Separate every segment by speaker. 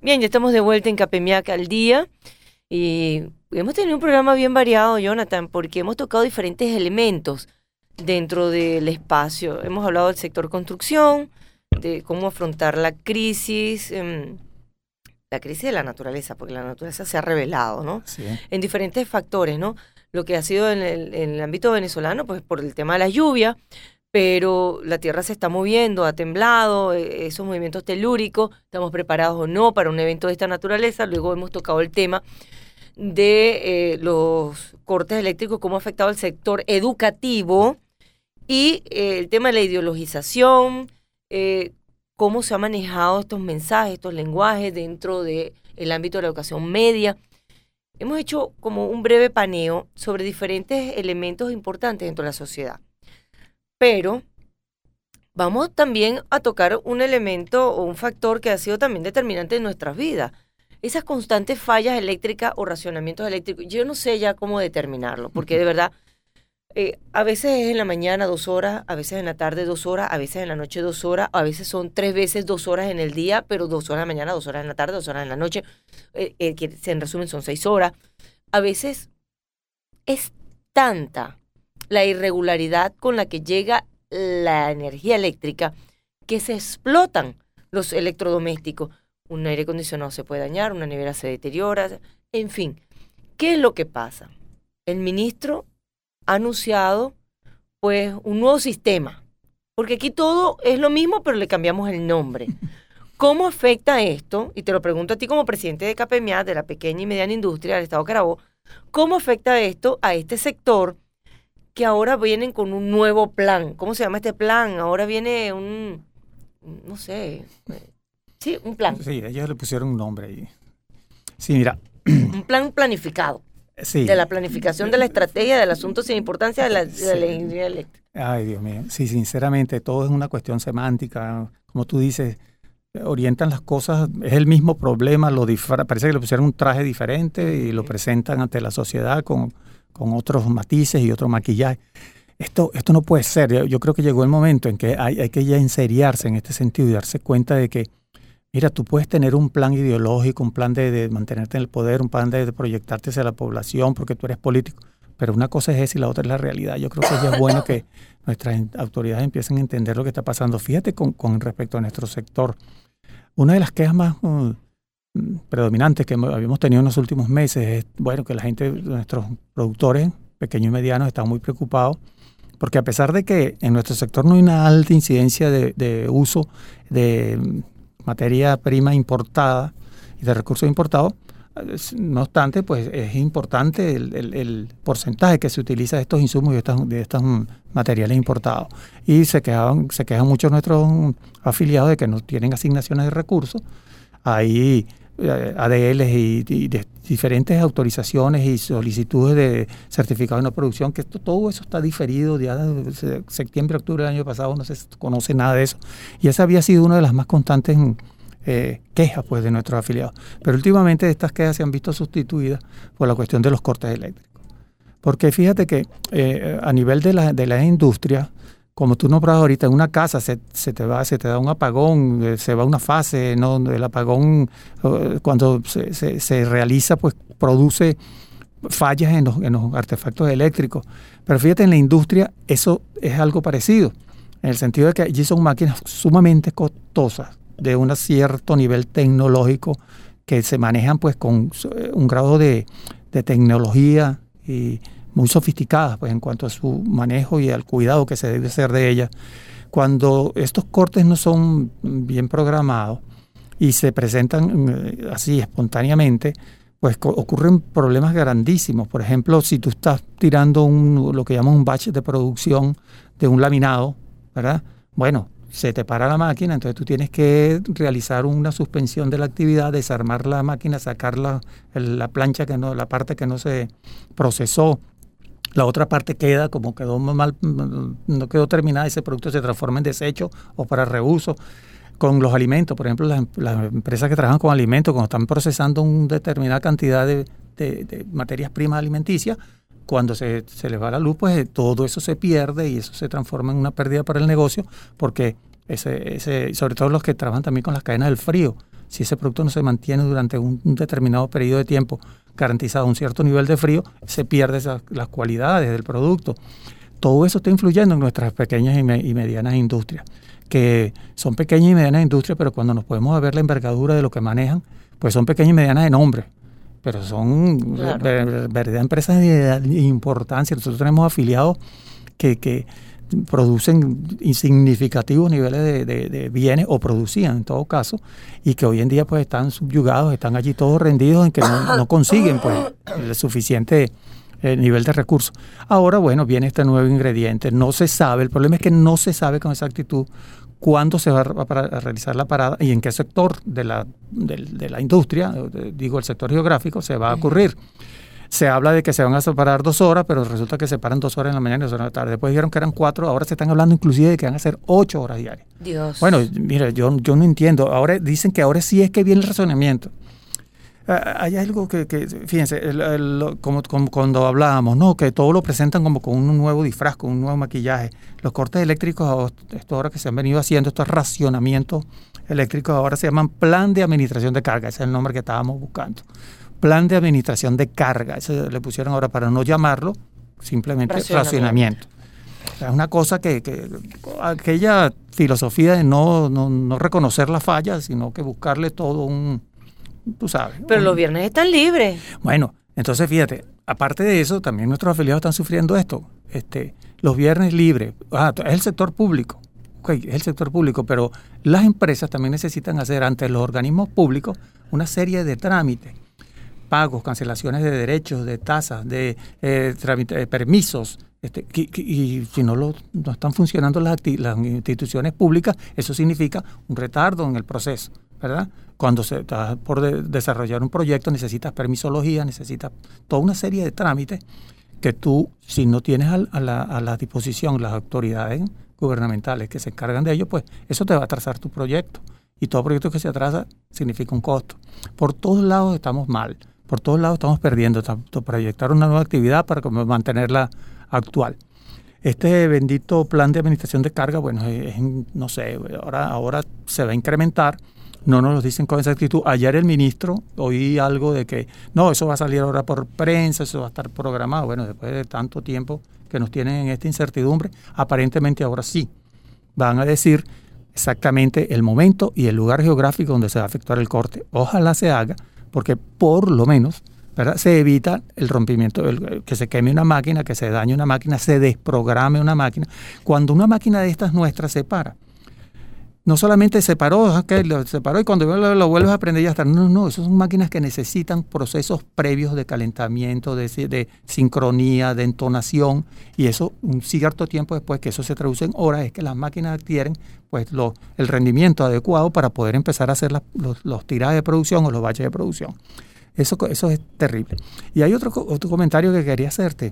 Speaker 1: Bien, ya estamos de vuelta en Capemiac al día y hemos tenido un programa bien variado, Jonathan, porque hemos tocado diferentes elementos dentro del espacio. Hemos hablado del sector construcción, de cómo afrontar la crisis de la naturaleza, porque la naturaleza se ha revelado, ¿no?
Speaker 2: Sí.
Speaker 1: En diferentes factores, ¿no? Lo que ha sido en el ámbito venezolano, pues por el tema de la lluvia, pero la tierra se está moviendo, ha temblado, esos movimientos telúricos, estamos preparados o no para un evento de esta naturaleza. Luego hemos tocado el tema de los cortes eléctricos, cómo ha afectado al sector educativo y el tema de la ideologización, cómo se han manejado estos mensajes, estos lenguajes dentro del ámbito de la educación media. Hemos hecho como un breve paneo sobre diferentes elementos importantes dentro de la sociedad. Pero vamos también a tocar un elemento o un factor que ha sido también determinante en nuestras vidas. Esas constantes fallas eléctricas o racionamientos eléctricos. Yo no sé ya cómo determinarlo, porque de verdad, a veces es en la mañana 2 horas, a veces en la tarde 2 horas, a veces en la noche 2 horas, a veces son 3 veces 2 horas en el día, pero 2 horas en la mañana, 2 horas en la tarde, 2 horas en la noche, que en resumen son 6 horas. A veces es tanta la irregularidad con la que llega la energía eléctrica que se explotan los electrodomésticos. Un aire acondicionado se puede dañar, una nevera se deteriora, en fin. ¿Qué es lo que pasa? El ministro ha anunciado pues un nuevo sistema, porque aquí todo es lo mismo pero le cambiamos el nombre. ¿Cómo afecta esto? Y te lo pregunto a ti como presidente de Capemiac, de la pequeña y mediana industria del estado de Carabobo, ¿cómo afecta esto a este sector que ahora vienen con un nuevo plan? ¿Cómo se llama este plan? Ahora viene no sé, sí, un plan.
Speaker 2: Sí, ellos le pusieron un nombre ahí. Sí, mira.
Speaker 1: Un plan planificado.
Speaker 2: Sí.
Speaker 1: De la planificación de la estrategia del asunto sin importancia de la energía eléctrica.
Speaker 2: Ay, Dios mío. Sí, sinceramente, todo es una cuestión semántica. Como tú dices, orientan las cosas, es el mismo problema, parece que le pusieron un traje diferente y lo presentan ante la sociedad con otros matices y otro maquillaje. Esto no puede ser. Yo creo que llegó el momento en que hay que ya enseriarse en este sentido y darse cuenta de que, mira, tú puedes tener un plan ideológico, un plan de mantenerte en el poder, un plan de proyectarte hacia la población porque tú eres político, pero una cosa es esa y la otra es la realidad. Yo creo que ya es bueno que nuestras autoridades empiecen a entender lo que está pasando. Fíjate con respecto a nuestro sector. Una de las quejas más predominantes que habíamos tenido en los últimos meses es, bueno, que la gente, nuestros productores pequeños y medianos están muy preocupados porque a pesar de que en nuestro sector no hay una alta incidencia de uso de materia prima importada y de recursos importados, no obstante, pues es importante el porcentaje que se utiliza de estos insumos y de estos materiales importados. Y se quejan mucho nuestros afiliados de que no tienen asignaciones de recursos. Hay ADLs y de diferentes autorizaciones y solicitudes de certificados de no producción, que todo eso está diferido. Ya de septiembre, octubre del año pasado no se conoce nada de eso. Y esa había sido una de las más constantes quejas pues, de nuestros afiliados. Pero últimamente estas quejas se han visto sustituidas por la cuestión de los cortes eléctricos. Porque fíjate que a nivel de la industria, como tú nombras ahorita, en una casa se te da un apagón, se va una fase, ¿no? El apagón cuando se realiza, pues produce fallas en los artefactos eléctricos. Pero fíjate, en la industria eso es algo parecido, en el sentido de que allí son máquinas sumamente costosas, de un cierto nivel tecnológico, que se manejan pues con un grado de tecnología y muy sofisticadas pues en cuanto a su manejo y al cuidado que se debe hacer de ellas. Cuando estos cortes no son bien programados y se presentan así espontáneamente, pues ocurren problemas grandísimos. Por ejemplo, si tú estás tirando lo que llaman un batch de producción de un laminado, ¿verdad? Bueno, se te para la máquina, entonces tú tienes que realizar una suspensión de la actividad, desarmar la máquina, sacar la plancha la parte que no se procesó. La otra parte queda como quedó mal, no quedó terminada, ese producto se transforma en desecho o para reuso. Con los alimentos, por ejemplo, las empresas que trabajan con alimentos, cuando están procesando una determinada cantidad de materias primas alimenticias, cuando se les va la luz, pues todo eso se pierde y eso se transforma en una pérdida para el negocio, porque sobre todo los que trabajan también con las cadenas del frío, si ese producto no se mantiene durante un determinado periodo de tiempo garantizado un cierto nivel de frío, se pierden las cualidades del producto. Todo eso está influyendo en nuestras pequeñas y medianas industrias, que son pequeñas y medianas industrias, pero cuando nos podemos ver la envergadura de lo que manejan, pues son pequeñas y medianas de nombre, pero son verdaderas empresas de importancia. Nosotros tenemos afiliados que producen insignificativos niveles de bienes, o producían en todo caso, y que hoy en día pues están subyugados, están allí todos rendidos en que no consiguen pues el suficiente nivel de recursos. Ahora, bueno, viene este nuevo ingrediente, no se sabe, el problema es que no se sabe con exactitud cuándo se va a realizar la parada y en qué sector de la industria, digo el sector geográfico, se va a ocurrir. Se habla de que se van a separar 2 horas, pero resulta que se paran 2 horas en la mañana y 2 horas en la tarde. Después dijeron que eran 4, ahora se están hablando inclusive de que van a ser 8 horas diarias.
Speaker 1: Dios.
Speaker 2: Bueno, mira, yo no entiendo. Ahora dicen que ahora sí es que viene el razonamiento. Hay algo que fíjense, como cuando hablábamos, ¿no? Que todo lo presentan como con un nuevo disfraz, con un nuevo maquillaje. Los cortes eléctricos, esto ahora que se han venido haciendo, estos racionamientos eléctricos, ahora se llaman plan de administración de carga. Ese es el nombre que estábamos buscando. Plan de administración de carga. Eso le pusieron ahora para no llamarlo simplemente racionamiento. O sea, es una cosa que aquella filosofía de no reconocer la falla, sino que buscarle todo tú sabes.
Speaker 1: Pero los viernes están libres.
Speaker 2: Bueno, entonces fíjate, aparte de eso, también nuestros afiliados están sufriendo esto. Los viernes libres, es el sector público. Okay, es el sector público, pero las empresas también necesitan hacer ante los organismos públicos una serie de trámites, pagos, cancelaciones de derechos, de tasas, de permisos, y si no están funcionando las instituciones públicas, eso significa un retardo en el proceso, ¿verdad? Cuando se está por desarrollar un proyecto, necesitas permisología, necesitas toda una serie de trámites que tú, si no tienes a la disposición las autoridades gubernamentales que se encargan de ello, pues eso te va a atrasar tu proyecto. Y todo proyecto que se atrasa significa un costo. Por todos lados estamos mal. Por todos lados estamos perdiendo, tanto proyectar una nueva actividad para mantenerla actual. Este bendito plan de administración de carga, bueno, no sé, ahora se va a incrementar, no nos lo dicen con exactitud. Ayer el ministro, oí algo de que, no, eso va a salir ahora por prensa, eso va a estar programado. Bueno, después de tanto tiempo que nos tienen en esta incertidumbre, aparentemente ahora sí van a decir exactamente el momento y el lugar geográfico donde se va a efectuar el corte. Ojalá se haga, porque por lo menos, ¿verdad?, se evita el rompimiento, que se queme una máquina, que se dañe una máquina, se desprograme una máquina. Cuando una máquina de estas nuestras se para, no solamente se paró y cuando lo vuelves a prender ya está. No, esas son máquinas que necesitan procesos previos de calentamiento, de sincronía, de entonación, y eso un cierto tiempo después, que eso se traduce en horas, es que las máquinas adquieren pues el rendimiento adecuado para poder empezar a hacer los tirajes de producción o los baches de producción. Eso es terrible. Y hay otro comentario que quería hacerte,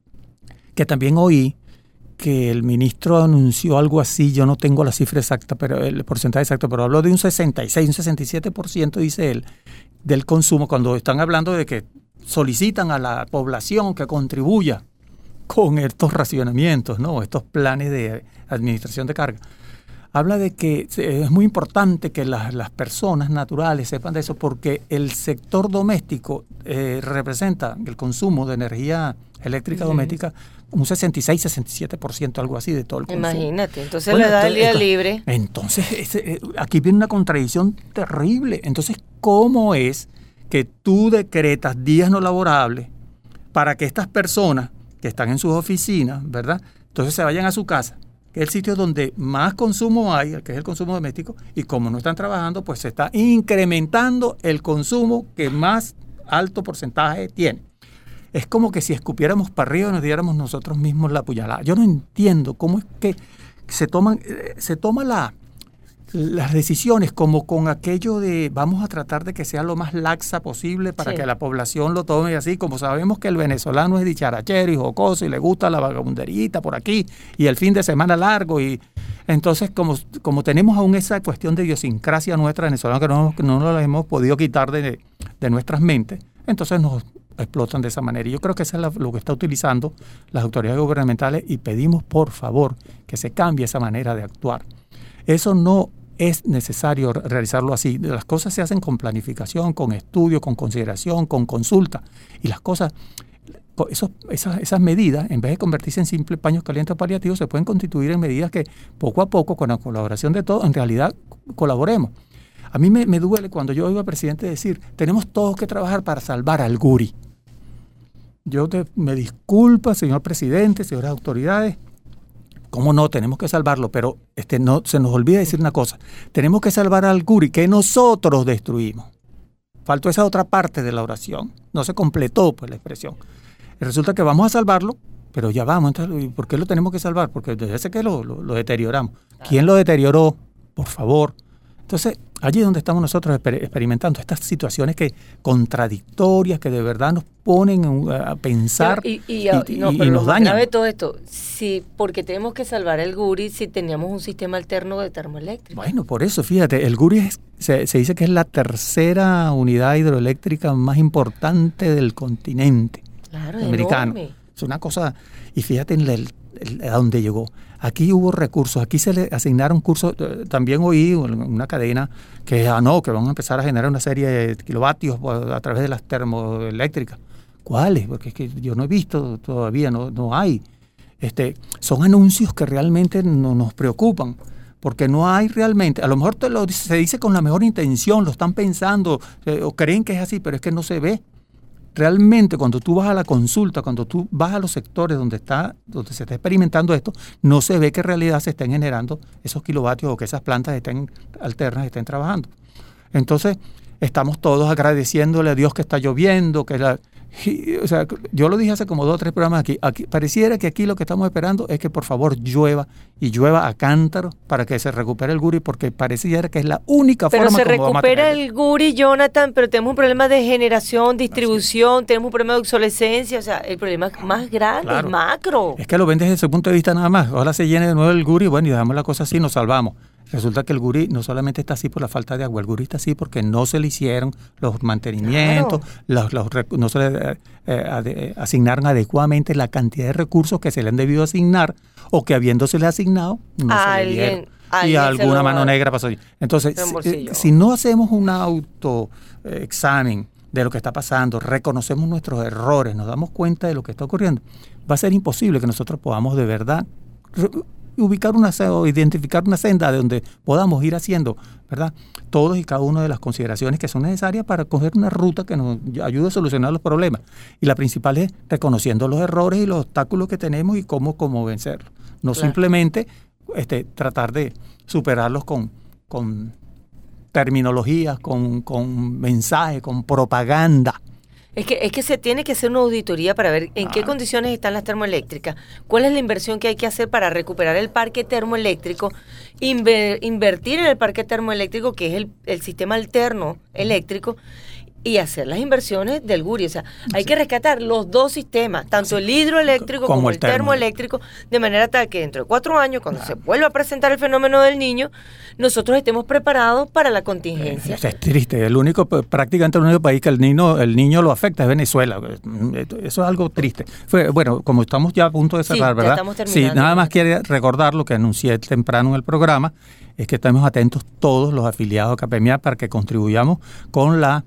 Speaker 2: que también oí, que el ministro anunció algo así, yo no tengo la cifra exacta, pero el porcentaje exacto, pero habló de un 66, un 67%, dice él, del consumo, cuando están hablando de que solicitan a la población que contribuya con estos racionamientos, ¿no?, estos planes de administración de carga. Habla de que es muy importante que las personas naturales sepan de eso, porque el sector doméstico representa el consumo de energía eléctrica doméstica un 66-67%, algo así, de todo el consumo.
Speaker 1: Imagínate, entonces le da el día libre.
Speaker 2: Entonces, aquí viene una contradicción terrible. Entonces, ¿cómo es que tú decretas días no laborables para que estas personas que están en sus oficinas, ¿verdad?, entonces se vayan a su casa, que es el sitio donde más consumo hay, que es el consumo doméstico, y como no están trabajando, pues se está incrementando el consumo que más alto porcentaje tiene? Es como que si escupiéramos para arriba y nos diéramos nosotros mismos la puñalada. Yo no entiendo cómo es que se toman las decisiones como con aquello de vamos a tratar de que sea lo más laxa posible para que la población lo tome así, como sabemos que el venezolano es dicharachero y jocoso y le gusta la vagabunderita por aquí y el fin de semana largo, y entonces como tenemos aún esa cuestión de idiosincrasia nuestra venezolana que no nos la hemos podido quitar de nuestras mentes, entonces nos explotan de esa manera. Y yo creo que eso es lo que está utilizando las autoridades gubernamentales, y pedimos por favor que se cambie esa manera de actuar. Eso no es necesario realizarlo así. Las cosas se hacen con planificación, con estudio, con consideración, con consulta. Y las cosas, esas medidas, en vez de convertirse en simples paños calientes paliativos, se pueden constituir en medidas que poco a poco, con la colaboración de todos, en realidad colaboremos. A mí me duele cuando yo oigo al presidente decir, tenemos todos que trabajar para salvar al Guri. Me disculpa, señor presidente, señoras autoridades, ¿cómo no? Tenemos que salvarlo, pero no se nos olvida decir una cosa. Tenemos que salvar al Guri que nosotros destruimos. Faltó esa otra parte de la oración. No se completó pues la expresión. Y resulta que vamos a salvarlo, pero ya vamos. Entonces, ¿por qué lo tenemos que salvar? Porque desde ese que lo deterioramos. ¿Quién lo deterioró? Por favor. Entonces, allí es donde estamos nosotros experimentando estas situaciones contradictorias que de verdad nos ponen a pensar y nos dañan.
Speaker 1: Grave todo esto, sí, porque tenemos que salvar el Guri si teníamos un sistema alterno de termoeléctrico.
Speaker 2: Bueno, por eso, fíjate, el Guri se dice que es la tercera unidad hidroeléctrica más importante del continente americano. Enorme. Es una cosa, y fíjate a dónde llegó. Aquí hubo recursos, aquí se le asignaron cursos. También oí una cadena que que van a empezar a generar una serie de kilovatios a través de las termoeléctricas. ¿Cuáles? Porque es que yo no he visto todavía, no hay. Son anuncios que realmente no nos preocupan, porque no hay realmente, a lo mejor se dice con la mejor intención, lo están pensando o creen que es así, pero es que no se ve. Realmente cuando tú vas a la consulta, cuando tú vas a los sectores donde se está experimentando esto, no se ve que en realidad se estén generando esos kilovatios o que esas plantas alternas estén trabajando. Entonces, estamos todos agradeciéndole a Dios que está lloviendo, o sea, yo lo dije hace como 2 o 3 programas aquí. Pareciera que aquí lo que estamos esperando es que por favor llueva y llueva a cántaros para que se recupere el Guri, porque pareciera que es la única forma como vamos a tener. Pero se recupera
Speaker 1: el Guri, Jonathan, pero tenemos un problema de generación, distribución, tenemos un problema de obsolescencia, o sea, el problema es más grande, claro, macro.
Speaker 2: Es que lo ven desde ese punto de vista nada más. Ojalá se llene de nuevo el Guri, bueno, y dejamos la cosa así, nos salvamos. Resulta que el Guri no solamente está así por la falta de agua, el Guri está así porque no se le hicieron los mantenimientos, claro, no se le asignaron adecuadamente la cantidad de recursos que se le han debido asignar o que habiéndosele asignado no se le dieron. Y alguna mano negra pasó allí. Entonces, si no hacemos un autoexamen de lo que está pasando, reconocemos nuestros errores, nos damos cuenta de lo que está ocurriendo, va a ser imposible que nosotros podamos de verdad identificar una senda de donde podamos ir haciendo, ¿verdad?, todos y cada una de las consideraciones que son necesarias para coger una ruta que nos ayude a solucionar los problemas. Y la principal es reconociendo los errores y los obstáculos que tenemos y cómo vencerlos. No claro, simplemente tratar de superarlos con terminologías, con mensajes, con propaganda.
Speaker 1: Es que se tiene que hacer una auditoría para ver en qué condiciones están las termoeléctricas, cuál es la inversión que hay que hacer para recuperar el parque termoeléctrico, invertir en el parque termoeléctrico, que es el sistema alterno eléctrico, y hacer las inversiones del Guri. O sea, hay que rescatar los dos sistemas, tanto el hidroeléctrico como el termoeléctrico, de manera tal que dentro de 4 años, cuando se vuelva a presentar el fenómeno del Niño, nosotros estemos preparados para la contingencia.
Speaker 2: Es triste. Prácticamente el único país que el niño lo afecta es Venezuela. Eso es algo triste. Bueno, como estamos ya a punto de cerrar, ¿verdad? Sí, nada más quiere recordar lo que anuncié temprano en el programa, es que estemos atentos todos los afiliados a CAPEMIAC para que contribuyamos con la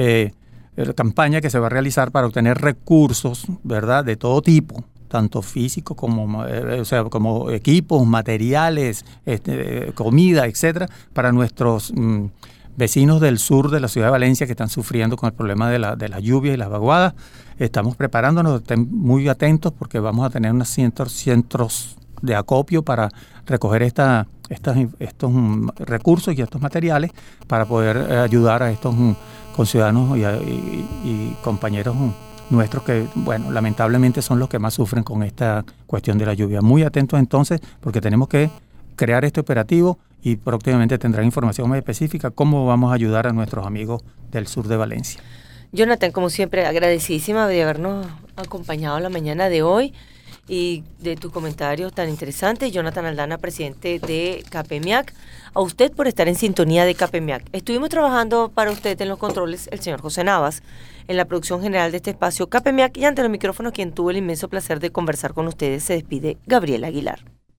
Speaker 2: campaña que se va a realizar para obtener recursos, ¿verdad?, de todo tipo, tanto físicos como equipos, materiales, comida, etcétera, para nuestros vecinos del sur de la ciudad de Valencia que están sufriendo con el problema de la lluvia y las vaguadas. Estamos preparándonos, estén muy atentos porque vamos a tener unos centros de acopio para recoger estos recursos y estos materiales para poder ayudar a estos conciudadanos y compañeros nuestros que, bueno, lamentablemente son los que más sufren con esta cuestión de la lluvia. Muy atentos entonces, porque tenemos que crear este operativo y próximamente tendrán información más específica cómo vamos a ayudar a nuestros amigos del sur de Valencia.
Speaker 1: Jonathan, como siempre, agradecidísima de habernos acompañado la mañana de hoy y de tus comentarios tan interesantes. Jonathan Aldana, presidente de CAPEMIAC. A usted por estar en sintonía de CAPEMIAC. Estuvimos trabajando para usted en los controles el señor José Navas, en la producción general de este espacio CAPEMIAC, y ante los micrófonos quien tuvo el inmenso placer de conversar con ustedes se despide Gabriela Aguilar.